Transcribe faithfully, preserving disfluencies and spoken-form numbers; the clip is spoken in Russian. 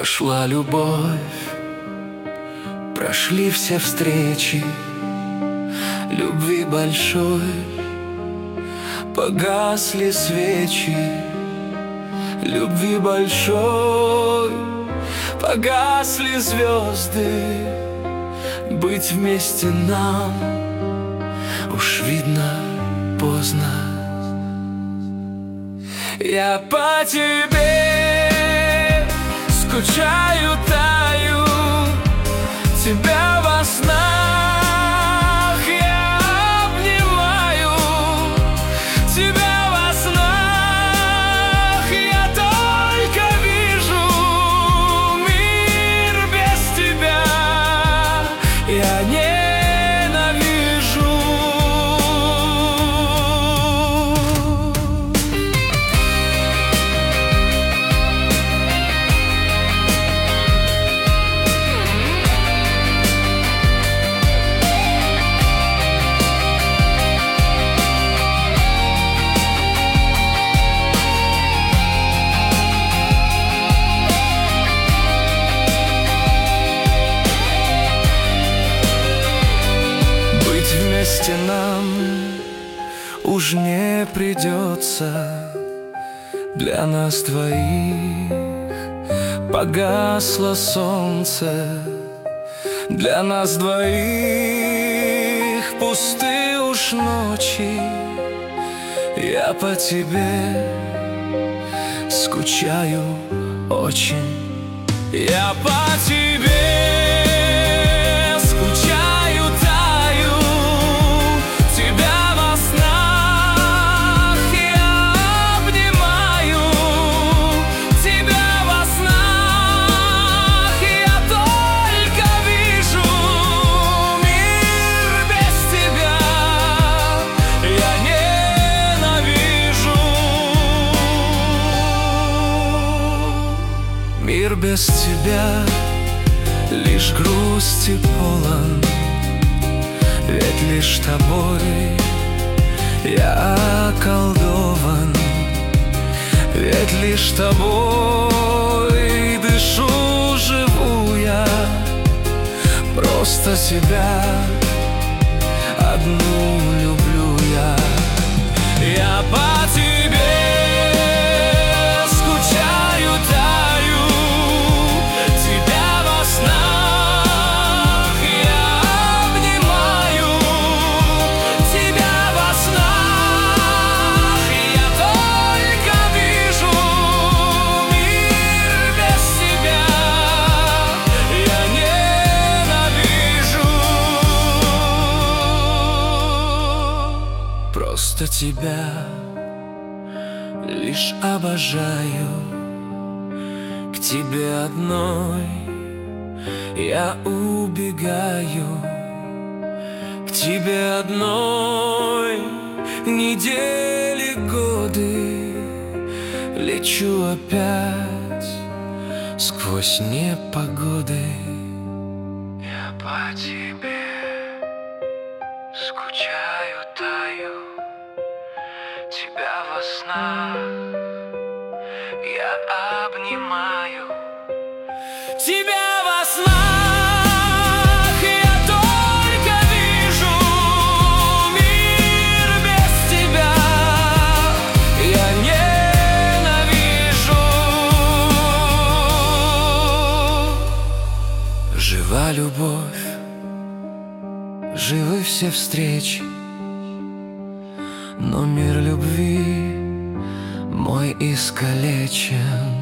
Прошла любовь, прошли все встречи любви большой, погасли свечи любви большой, погасли звезды. Быть вместе нам уж видно поздно. Я по тебе скучаю, таю, тебя во снах я обнимаю, тебя во снах я только вижу. Мир без тебя я ненавижу. Вместе нам уж не придется, для нас двоих погасло солнце, для нас двоих пусты уж ночи. Я по тебе скучаю очень, я по тебе мир без тебя лишь грусти полон, ведь лишь тобой я околдован, ведь лишь тобой дышу, живу я, просто тебя одну люблю я. Я по тебе просто тебя лишь обожаю, к тебе одной я убегаю, к тебе одной недели, годы лечу опять сквозь непогоды. Я по тебе скучаю, таю, тебя во снах я обнимаю, тебя во снах я только вижу. Мир без тебя я ненавижу. Жива любовь, живы все встречи, но мир любви мой искалечен.